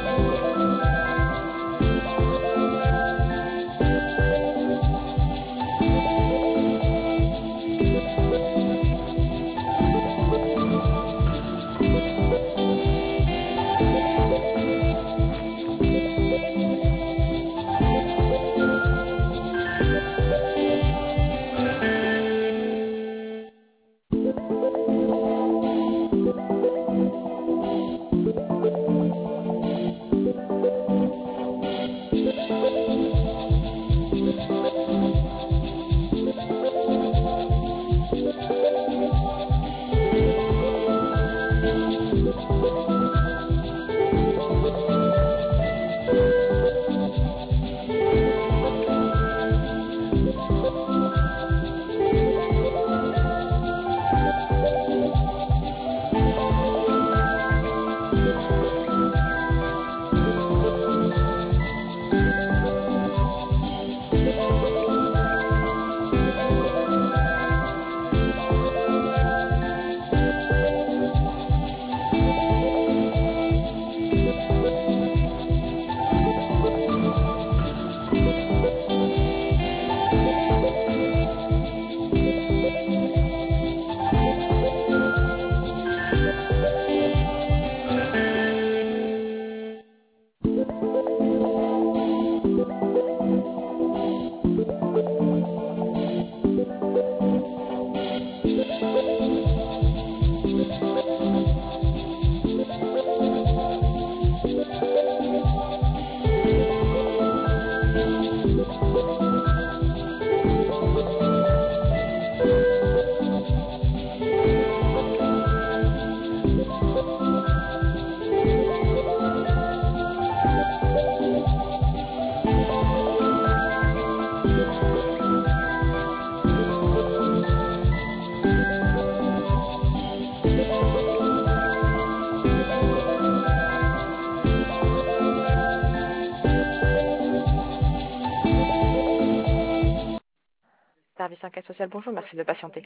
Service enquête sociale, bonjour, merci de patienter.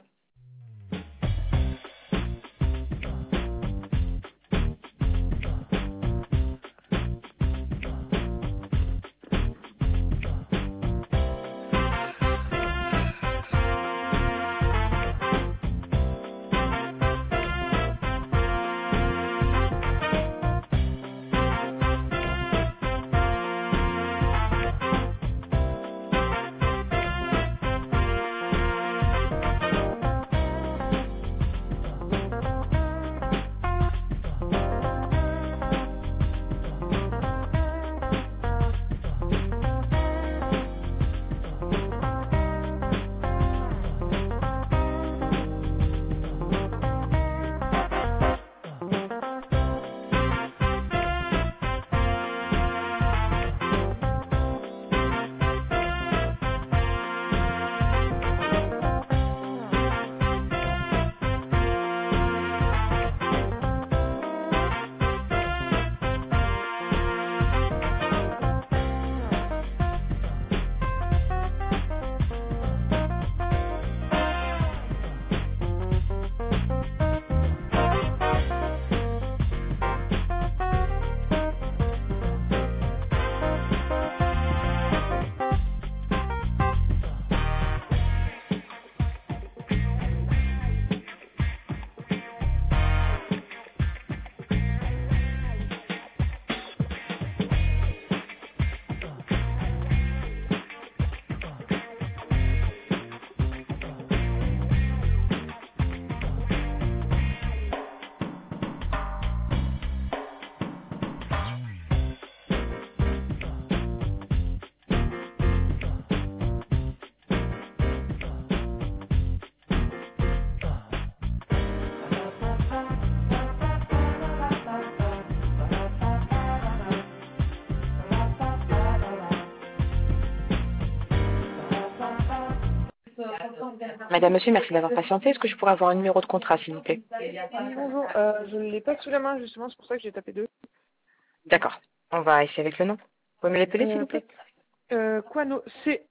Madame, monsieur, merci d'avoir patienté. Est-ce que je pourrais avoir un numéro de contrat, s'il vous plaît? Oui, bonjour, je ne l'ai pas sous la main, justement, c'est pour ça que j'ai tapé deux. D'accord. On va essayer avec le nom. Vous pouvez me l'appeler, s'il vous plaît? Quanault,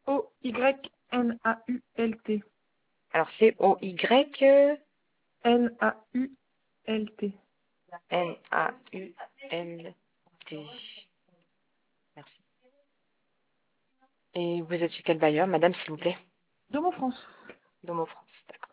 C-O-Y-N-A-U-L-T. Alors, C-O-Y... N-A-U-L-T. N-A-U-L-T. Et vous êtes chez quel bailleur, madame, s'il vous plaît? Domo France. Domo France, d'accord.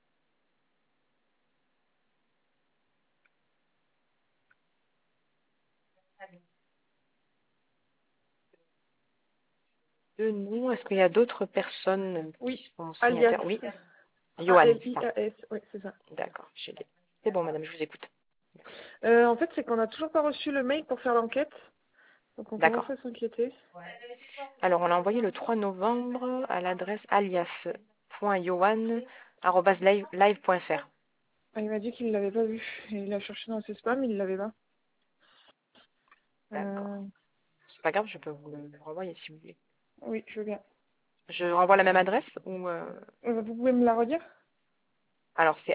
De nous, est-ce qu'il y a d'autres personnes qui Oui, sont alias. signataires? Oui, Johan, c'est ça. A-L-I-A-S, oui, c'est ça. D'accord, j'ai les- c'est bon, madame, je vous écoute. En fait, c'est qu'on n'a toujours pas reçu le mail pour faire l'enquête. Donc on commence D'accord. à s'inquiéter. Alors, on l'a envoyé le 3 novembre à l'adresse alias.yohan@live.fr. Ah, il m'a dit qu'il ne l'avait pas vu. Et il a cherché dans ses spams, il ne l'avait pas. D'accord. Euh, C'est pas grave, je peux vous le renvoyer si vous voulez. oui, je veux bien. Je renvoie la même adresse ou Vous pouvez me la redire? alors c'est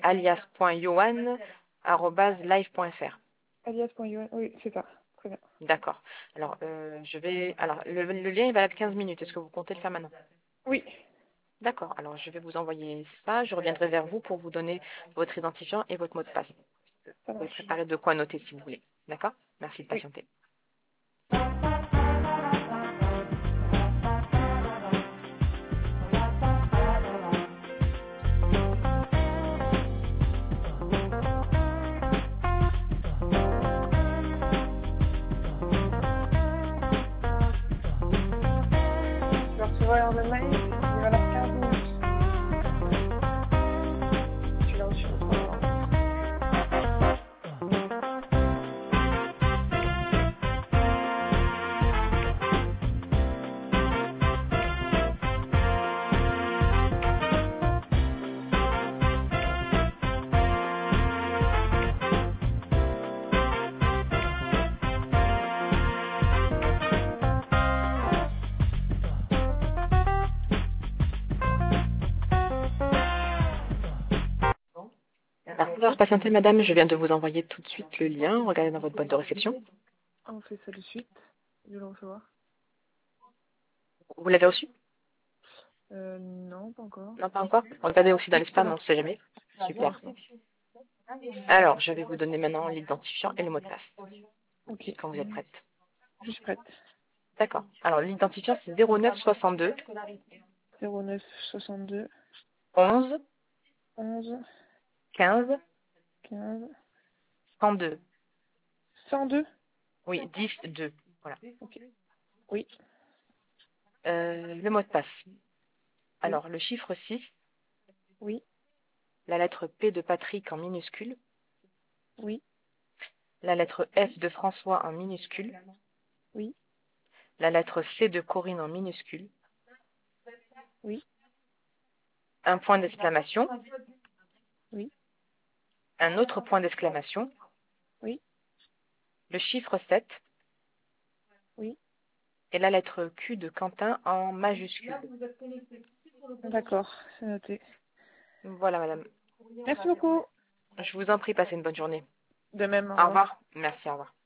alias.yohan@live.fr. Alias.io. Oui, c'est ça. Très bien. D'accord. Alors je vais. Alors le lien est valable 15 minutes. Est-ce que vous comptez le faire maintenant? Oui, D'accord. Alors je vais vous envoyer ça. Je reviendrai vers vous pour vous donner votre identifiant et votre mot de passe. Vous ça pouvez marche. préparer de quoi noter si vous voulez. D'accord? Merci de Oui. patienter. Je vais recevoir le mail. Il va avoir 15 minutes. Tu l'as reçu le 3 novembre. Merci d'avoir patienté, madame. Je viens de vous envoyer tout de suite le lien. Regardez dans votre boîte de réception. On fait ça de suite. Je vais le recevoir. Vous l'avez reçu? Non, pas encore. Non, pas encore. Regardez aussi dans Oui, les c'est spams, on bon. ne sait jamais. C'est Super. parti. Alors, je vais vous donner maintenant l'identifiant et le mot de passe. Ok. Quand vous êtes prête. Je suis prête. D'accord. Alors, l'identifiant, c'est 09 62 09 62 11 11 15 15 102. 102. Oui, 10 2. Voilà. Ok. Oui, Le mot de passe. oui, Alors, le chiffre 6, oui, la lettre P de Patrick en minuscule, oui, la lettre F de François en minuscule, oui, la lettre C de Corinne en minuscule, oui, un point d'exclamation, oui, un autre point d'exclamation, oui, le chiffre 7 oui. et la lettre Q de Quentin en majuscule. D'accord, c'est noté. Voilà, madame. Merci beaucoup. Je vous en prie, passez une bonne journée. De même, au Au revoir. revoir. Merci, au revoir.